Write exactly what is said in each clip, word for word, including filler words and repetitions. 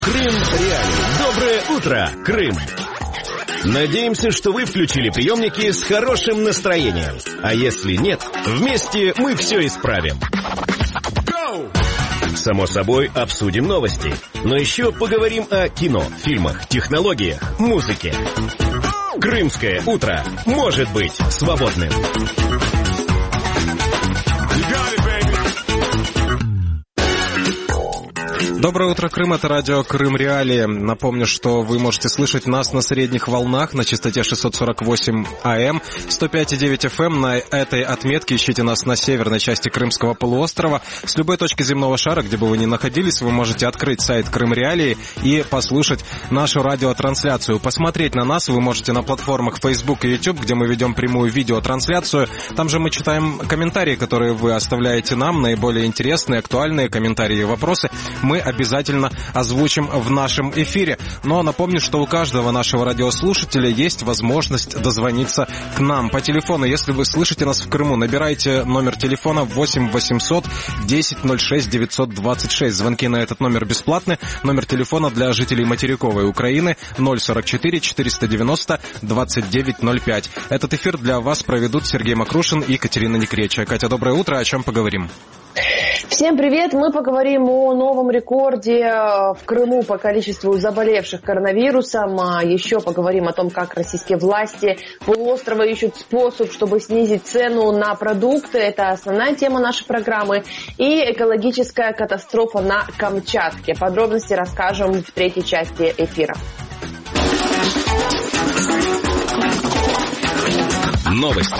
Крым Реалии. Доброе утро, Крым! Надеемся, что вы включили приемники с хорошим настроением. А если нет, вместе мы все исправим. Само собой, обсудим новости. Но еще поговорим о кино, фильмах, технологиях, музыке. Крымское утро может быть свободным. Доброе утро, Крым, это радио Крым Реалии. Напомню, что вы можете слышать нас на средних волнах на частоте шестьсот сорок восемь АМ, сто пять и девять эф эм. На этой отметке ищите нас на северной части Крымского полуострова. С любой точки земного шара, где бы вы ни находились, вы можете открыть сайт Крым Реалии и послушать нашу радиотрансляцию. Посмотреть на нас вы можете на платформах Facebook и YouTube, где мы ведем прямую видеотрансляцию. Там же мы читаем комментарии, которые вы оставляете нам, наиболее интересные, актуальные комментарии и вопросы. Мы обязательно озвучим в нашем эфире. Но напомню, что у каждого нашего радиослушателя есть возможность дозвониться к нам по телефону. Если вы слышите нас в Крыму, набирайте номер телефона восемь восемьсот десять ноль шесть девятьсот двадцать шесть. Звонки на этот номер бесплатны. Номер телефона для жителей материковой Украины ноль сорок четыре четыреста девяносто двадцать девять ноль пять. Этот эфир для вас проведут Сергей Макрушин и Катерина Некреча. Катя, доброе утро. О чем поговорим? Всем привет! Мы поговорим о новом рекорде в Крыму по количеству заболевших коронавирусом. Еще поговорим о том, как российские власти полуострова ищут способ, чтобы снизить цену на продукты. Это основная тема нашей программы. И экологическая катастрофа на Камчатке. Подробности расскажем в третьей части эфира. Новости.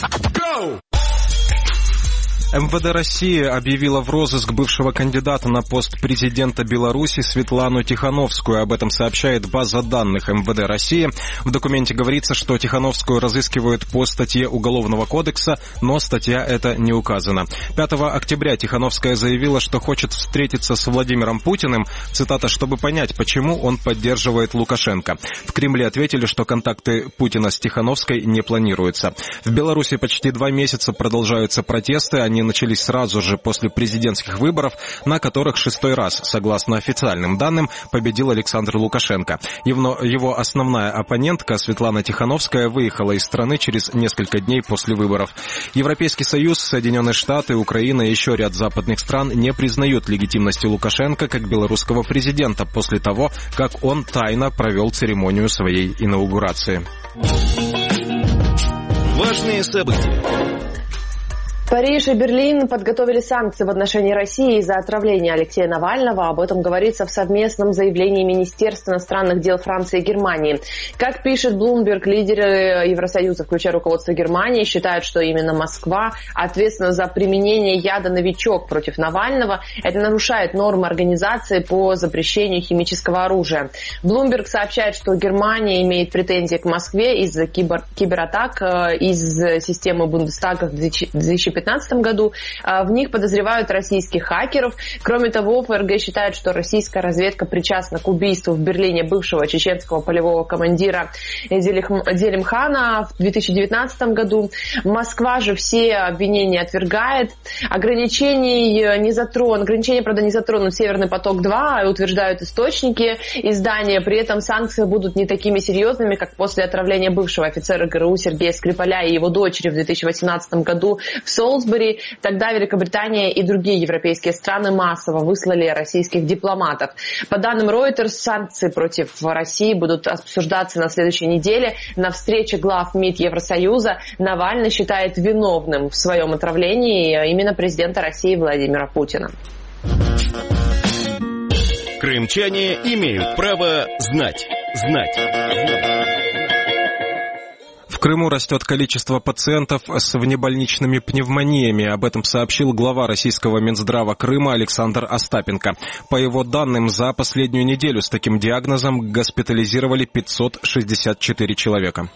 эм вэ дэ России объявила в розыск бывшего кандидата на пост президента Беларуси Светлану Тихановскую. Об этом сообщает база данных эм вэ дэ России. В документе говорится, что Тихановскую разыскивают по статье Уголовного кодекса, но статья эта не указана. пятого октября Тихановская заявила, что хочет встретиться с Владимиром Путиным, цитата, чтобы понять, почему он поддерживает Лукашенко. В Кремле ответили, что контакты Путина с Тихановской не планируются. В Беларуси почти два месяца продолжаются протесты. Они начались сразу же после президентских выборов, на которых шестой раз, согласно официальным данным, победил Александр Лукашенко. Его основная оппонентка Светлана Тихановская выехала из страны через несколько дней после выборов. Европейский Союз, Соединенные Штаты, Украина и еще ряд западных стран не признают легитимности Лукашенко как белорусского президента после того, как он тайно провел церемонию своей инаугурации. Важные события. Париж и Берлин подготовили санкции в отношении России из-за отравления Алексея Навального. Об этом говорится в совместном заявлении Министерств иностранных дел Франции и Германии. Как пишет Bloomberg, лидеры Евросоюза, включая руководство Германии, считают, что именно Москва ответственна за применение яда «Новичок» против Навального. Это нарушает нормы организации по запрещению химического оружия. Bloomberg сообщает, что Германия имеет претензии к Москве из-за кибер- кибератак из системы Бундестага в две тысячи пятнадцатом году. В них подозревают российских хакеров. Кроме того, ФРГ считает, что российская разведка причастна к убийству в Берлине бывшего чеченского полевого командира Делимхана в две тысячи девятнадцатом году. Москва же все обвинения отвергает. Ограничений не затронут, ограничения, правда, не затронут Северный поток-два, утверждают источники издания. При этом санкции будут не такими серьезными, как после отравления бывшего офицера ГРУ Сергея Скрипаля и его дочери в две тысячи восемнадцатом году в Солсбери. Тогда Великобритания и другие европейские страны массово выслали российских дипломатов. По данным Reuters, санкции против России будут обсуждаться на следующей неделе. На встрече глав МИД Евросоюза Навальный считает виновным в своем отравлении именно президента России Владимира Путина. Крымчане имеют право знать. Знать. Знать. В Крыму растет количество пациентов с внебольничными пневмониями. Об этом сообщил глава российского Минздрава Крыма Александр Остапенко. По его данным, за последнюю неделю с таким диагнозом госпитализировали пятьсот шестьдесят четыре человека.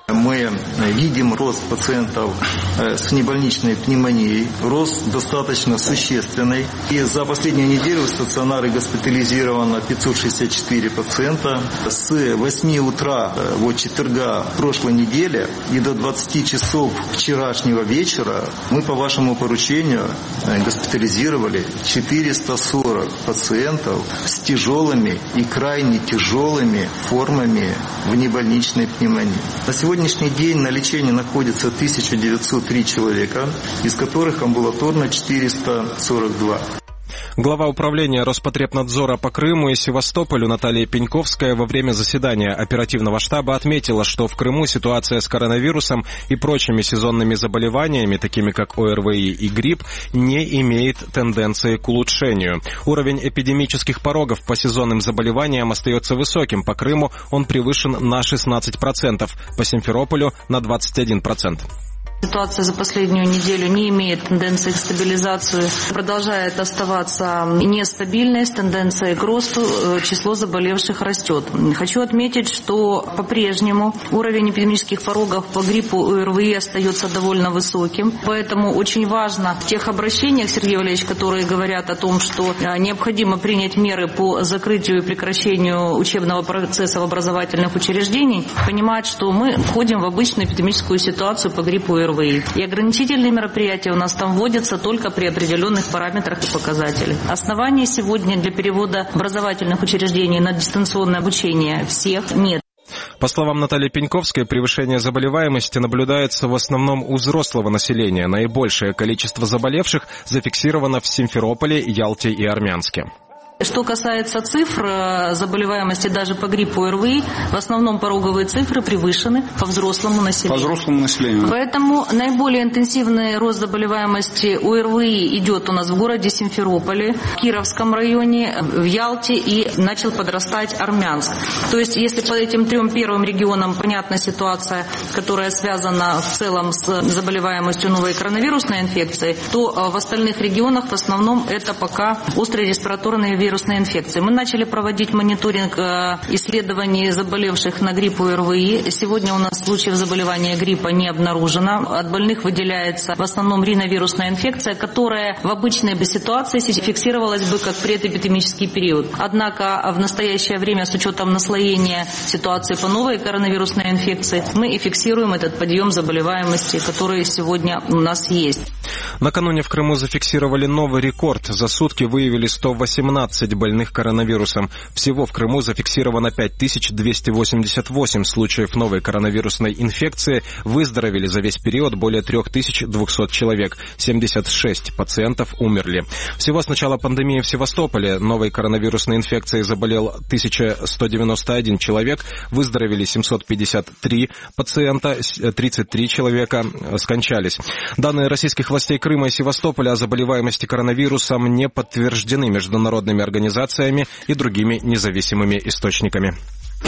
Мы видим рост пациентов с внебольничной пневмонией, рост достаточно существенный. И за последнюю неделю в стационаре госпитализировано пятьсот шестьдесят четыре пациента. С восьми утра вот четверга прошлой недели и до двадцати часов вчерашнего вечера мы по вашему поручению госпитализировали четыреста сорок пациентов с тяжелыми и крайне тяжелыми формами внебольничной пневмонии. На сегодняшний день на лечении находится тысяча девятьсот три человека, из которых амбулаторно четыреста сорок два. Глава управления Роспотребнадзора по Крыму и Севастополю Наталья Пеньковская во время заседания оперативного штаба отметила, что в Крыму ситуация с коронавирусом и прочими сезонными заболеваниями, такими как ОРВИ и грипп, не имеет тенденции к улучшению. Уровень эпидемических порогов по сезонным заболеваниям остается высоким. По Крыму он превышен на шестнадцать процентов, по Симферополю на двадцать один процент. Ситуация за последнюю неделю не имеет тенденции к стабилизации, продолжает оставаться нестабильной, с тенденцией к росту, число заболевших растет. Хочу отметить, что по-прежнему уровень эпидемических порогов по гриппу и ОРВИ остается довольно высоким, поэтому очень важно в тех обращениях, Сергей Валерьевич, которые говорят о том, что необходимо принять меры по закрытию и прекращению учебного процесса в образовательных учреждениях, понимать, что мы входим в обычную эпидемическую ситуацию по гриппу и ОРВИ. И ограничительные мероприятия у нас там вводятся только при определенных параметрах и показателях. Оснований сегодня для перевода образовательных учреждений на дистанционное обучение всех нет. По словам Натальи Пеньковской, превышение заболеваемости наблюдается в основном у взрослого населения. Наибольшее количество заболевших зафиксировано в Симферополе, Ялте и Армянске. Что касается цифр заболеваемости даже по гриппу и ОРВИ, в основном пороговые цифры превышены по взрослому населению. По взрослому населению. Поэтому наиболее интенсивный рост заболеваемости у ОРВИ идет у нас в городе Симферополе, в Кировском районе, в Ялте и начал подрастать Армянск. То есть, если по этим трем первым регионам понятна ситуация, которая связана в целом с заболеваемостью новой коронавирусной инфекцией, то в остальных регионах в основном это пока острые респираторные вирусные инфекции. Мы начали проводить мониторинг исследований заболевших на грипп и ОРВИ. Сегодня у нас случаев заболевания гриппа не обнаружено. От больных выделяется в основном риновирусная инфекция, которая в обычной бы ситуации фиксировалась бы как предэпидемический период. Однако в настоящее время с учетом наслоения ситуации по новой коронавирусной инфекции мы и фиксируем этот подъем заболеваемости, который сегодня у нас есть. Накануне в Крыму зафиксировали новый рекорд. За сутки выявили сто восемнадцать больных коронавирусом. Всего в Крыму зафиксировано пять тысяч двести восемьдесят восемь случаев новой коронавирусной инфекции. Выздоровели за весь период более три тысячи двести человек. семьдесят шесть пациентов умерли. Всего с начала пандемии в Севастополе новой коронавирусной инфекцией заболел тысяча сто девяносто один человек. Выздоровели семьсот пятьдесят три пациента. тридцать три человека скончались. Данные российских властей Крыма и Севастополя о заболеваемости коронавирусом не подтверждены международными организациями и другими независимыми источниками.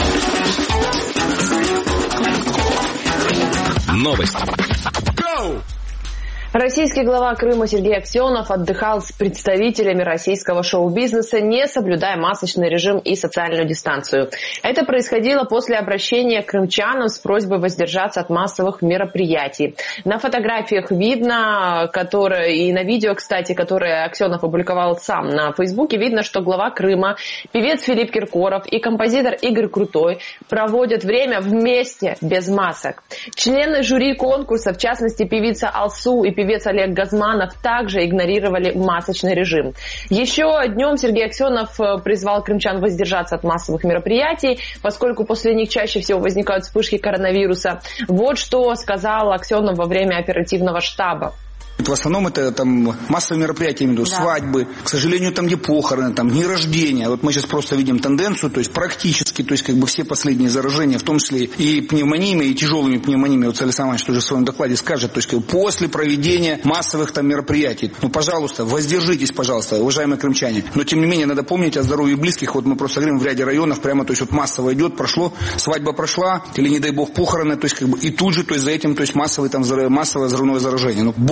Новости. Российский глава Крыма Сергей Аксенов отдыхал с представителями российского шоу-бизнеса, не соблюдая масочный режим и социальную дистанцию. Это происходило после обращения к крымчанам с просьбой воздержаться от массовых мероприятий. На фотографиях видно, которые, и на видео, кстати, которое Аксенов опубликовал сам на Фейсбуке, видно, что глава Крыма, певец Филипп Киркоров и композитор Игорь Крутой проводят время вместе без масок. Члены жюри конкурса, в частности певица Алсу и певец Олег Газманов, также игнорировали масочный режим. Еще днем Сергей Аксенов призвал крымчан воздержаться от массовых мероприятий, поскольку после них чаще всего возникают вспышки коронавируса. Вот что сказал Аксенов во время оперативного штаба. В основном это там массовые мероприятия, имею в виду, да. Свадьбы, к сожалению, там где похороны, там дни рождения. Вот мы сейчас просто видим тенденцию, то есть практически, то есть как бы все последние заражения, в том числе и пневмониями, и тяжелыми пневмониями, вот Александр Иванович тоже в своем докладе скажет, то есть как бы после проведения массовых там мероприятий. Ну, пожалуйста, воздержитесь, пожалуйста, уважаемые крымчане. Но тем не менее надо помнить о здоровье близких. Вот мы просто говорим, в ряде районов прямо, то есть вот массово идет, прошло, свадьба прошла, или не дай бог похороны, то есть как бы и тут же, то есть за этим, то есть массовое там массовое взрывное заражение. Но большая часть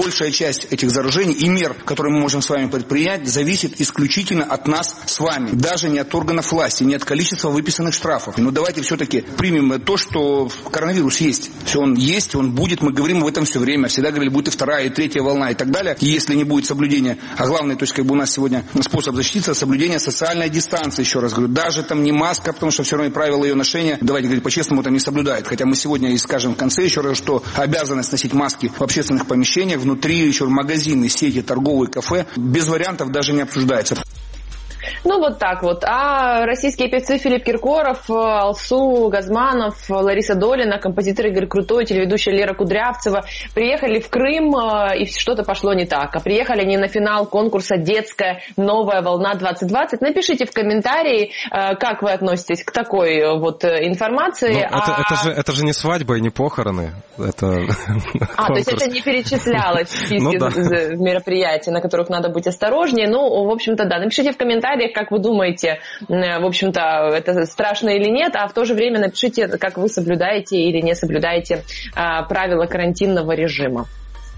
часть этих заражений и мер, которые мы можем с вами предпринять, зависит исключительно от нас с вами. Даже не от органов власти, не от количества выписанных штрафов. Но давайте все-таки примем то, что коронавирус есть. Все, он есть, он будет, мы говорим об этом все время. Всегда говорили, будет и вторая, и третья волна, и так далее. И если не будет соблюдения, а главное, то есть как бы у нас сегодня способ защититься, соблюдение социальной дистанции, еще раз говорю. Даже там не маска, потому что все равно правила ее ношения, давайте говорить по-честному, там не соблюдает. Хотя мы сегодня и скажем в конце еще раз, что обязанность носить маски в общественных помещениях, внутри еще магазины, сети, торговые кафе, без вариантов даже не обсуждается. Ну, вот так вот. А российские певцы Филипп Киркоров, Алсу Газманов, Лариса Долина, композитор Игорь Крутой, телеведущая Лера Кудрявцева приехали в Крым, и что-то пошло не так. А приехали они на финал конкурса «Детская новая волна-двадцать двадцать». Напишите в комментарии, как вы относитесь к такой вот информации. Ну, а... это, это, же, это же не свадьба и не похороны. Это а, то есть это не перечислялось в списке ну, да. мероприятий, на которых надо быть осторожнее. Ну, в общем-то, да. Напишите в комментариях, как вы думаете, в общем-то, это страшно или нет, а в то же время напишите, как вы соблюдаете или не соблюдаете правила карантинного режима.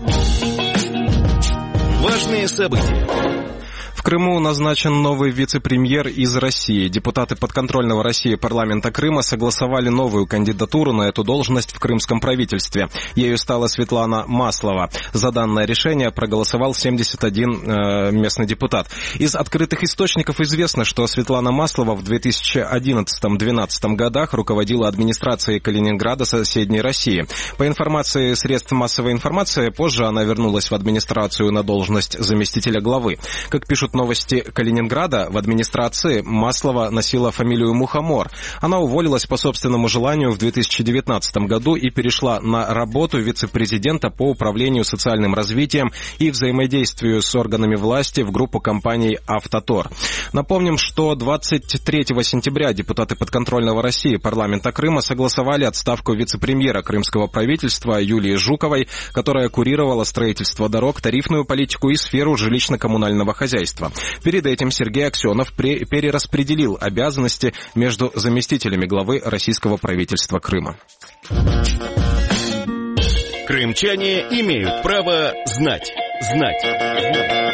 Важные события. В Крыму назначен новый вице-премьер из России. Депутаты подконтрольного России парламента Крыма согласовали новую кандидатуру на эту должность в крымском правительстве. Ею стала Светлана Маслова. За данное решение проголосовал семьдесят один э, местный депутат. Из открытых источников известно, что Светлана Маслова в две тысячи одиннадцатом — две тысячи двенадцатом годах руководила администрацией Калининграда соседней России. По информации средств массовой информации, позже она вернулась в администрацию на должность заместителя главы. Как пишут новости Калининграда, в администрации Маслова носила фамилию Мухомор. Она уволилась по собственному желанию в две тысячи девятнадцатом году и перешла на работу вице-президента по управлению социальным развитием и взаимодействию с органами власти в группу компаний «Автотор». Напомним, что двадцать третьего сентября депутаты подконтрольного России парламента Крыма согласовали отставку вице-премьера крымского правительства Юлии Жуковой, которая курировала строительство дорог, тарифную политику и сферу жилищно-коммунального хозяйства. Перед этим Сергей Аксенов перераспределил обязанности между заместителями главы российского правительства Крыма. Крымчане имеют право знать. Знать. Знать.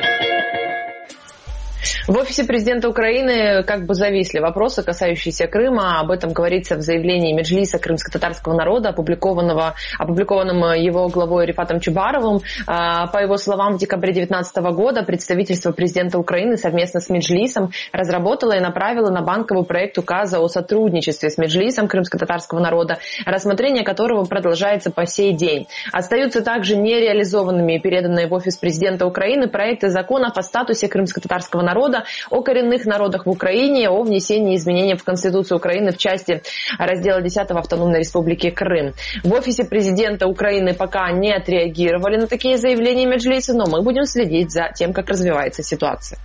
В офисе президента Украины как бы зависли вопросы, касающиеся Крыма. Об этом говорится в заявлении Меджлиса крымско-татарского народа, опубликованного, опубликованном его главой Рифатом Чубаровым. По его словам, в декабре две тысячи девятнадцатого года представительство президента Украины совместно с Меджлисом разработало и направило на банковый проект указа о сотрудничестве с Меджлисом крымско-татарского народа, рассмотрение которого продолжается по сей день. Остаются также нереализованными и переданные в офис президента Украины проекты законов о статусе крымско-татарского народа, о коренных народах в Украине, о внесении изменений в Конституцию Украины в части раздела десятого Автономной Республики Крым. В офисе президента Украины пока не отреагировали на такие заявления Меджлиса, но мы будем следить за тем, как развивается ситуация.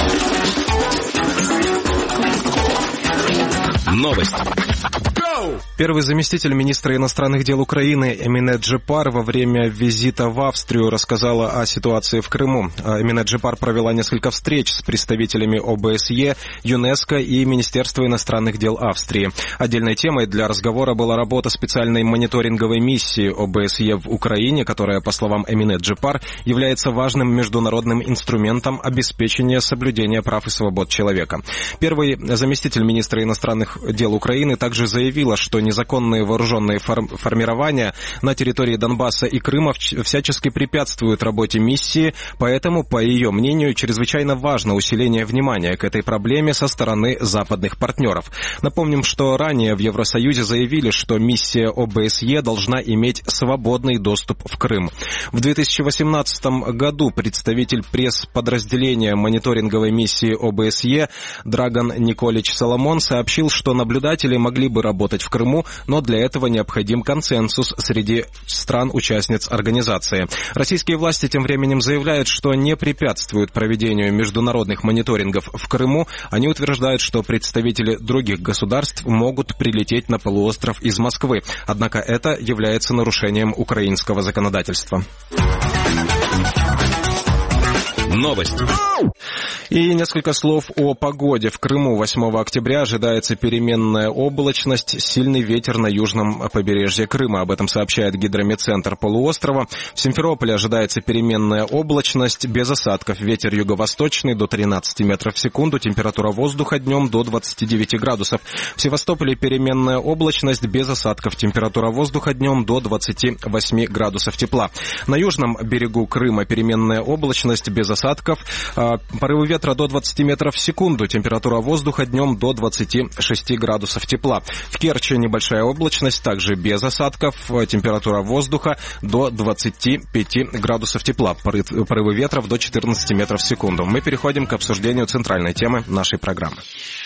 Новости. Первый заместитель министра иностранных дел Украины Эмине Джипар во время визита в Австрию рассказала о ситуации в Крыму. Эмине Джипар провела несколько встреч с представителями О Бэ Эс Е, ЮНЕСКО и Министерства иностранных дел Австрии. Отдельной темой для разговора была работа специальной мониторинговой миссии О Бэ Эс Е в Украине, которая, по словам Эмине Джипар, является важным международным инструментом обеспечения соблюдения прав и свобод человека. Первый заместитель министра иностранных дел Украины также заявила, что незаконные вооруженные фор- формирования на территории Донбасса и Крыма всячески препятствуют работе миссии, поэтому, по ее мнению, чрезвычайно важно усиление внимания к этой проблеме со стороны западных партнеров. Напомним, что ранее в Евросоюзе заявили, что миссия О Бэ Эс Е должна иметь свободный доступ в Крым. В две тысячи восемнадцатом году представитель пресс-подразделения мониторинговой миссии О Бэ Эс Е Драган Николич Соломон сообщил, что наблюдатели могли бы работать в Крыму, но для этого необходим консенсус среди стран-участниц организации. Российские власти тем временем заявляют, что не препятствуют проведению международных мониторингов в Крыму. Они утверждают, что представители других государств могут прилететь на полуостров из Москвы. Однако это является нарушением украинского законодательства. Новости. И несколько слов о погоде. В Крыму восьмого октября ожидается переменная облачность, сильный ветер на южном побережье Крыма. Об этом сообщает гидрометцентр полуострова. В Симферополе ожидается переменная облачность, без осадков. Ветер юго-восточный до тринадцати метров в секунду. Температура воздуха днем до двадцати девяти градусов. В Севастополе переменная облачность, без осадков. Температура воздуха днем до двадцати восьми градусов тепла. На южном берегу Крыма переменная облачность, без осадков. Порывы ветра до двадцати метров в секунду. Температура воздуха днем до двадцати шести градусов тепла. В Керчи небольшая облачность, также без осадков. Температура воздуха до двадцати пяти градусов тепла. Порывы ветра до четырнадцати метров в секунду. Мы переходим к обсуждению центральной темы нашей программы.